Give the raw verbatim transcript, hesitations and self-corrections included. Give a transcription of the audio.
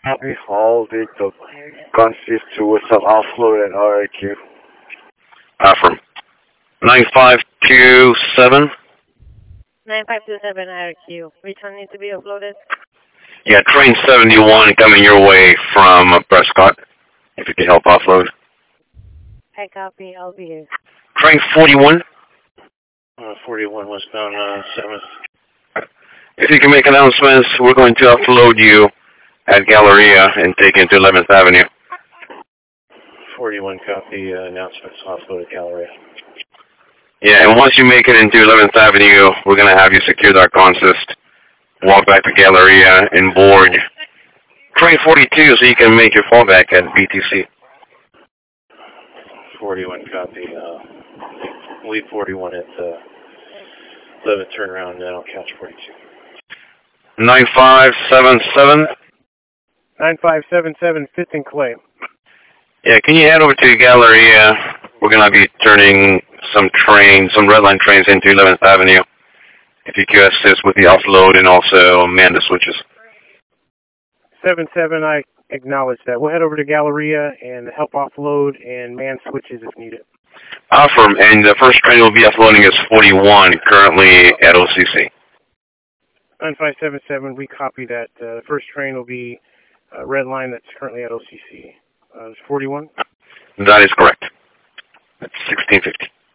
Copy. All vehicle consists to with some offload and R I Q. Affirm. nine five two seven. nine five two seven R Q. Which one needs to be uploaded? Yeah, train seventy-one coming your way from uh, Prescott. If you could help offload. I copy. I'll be here. Train forty-one. Uh, forty-one westbound uh, seventh. If you can make announcements, we're going to offload you at Galleria and take you into eleventh Avenue. forty-one copy uh, announcements offload at Galleria. Yeah, and once you make it into eleventh Avenue, we're going to have you secure our consist, walk back to Galleria, and board train forty-two so you can make your fallback at B T C. forty-one copy. Uh, lead forty-one at uh, eleventh turnaround, and then I'll catch forty-two. nine five seven seven. nine five seven seven, fifth and Clay. Yeah, can you head over to Galleria? We're going to be turning some trains, some red line trains into eleventh Avenue. If you could assist with the offload and also man the switches. seven seven, I acknowledge that. We'll head over to Galleria and help offload and man switches if needed. Affirm, and the first train will be offloading is forty-one, currently at O C C. nine five seven seven, we copy that. Uh, the first train will be uh, red line that's currently at O C C. Uh, it's forty-one? That is correct. That's sixteen fifty.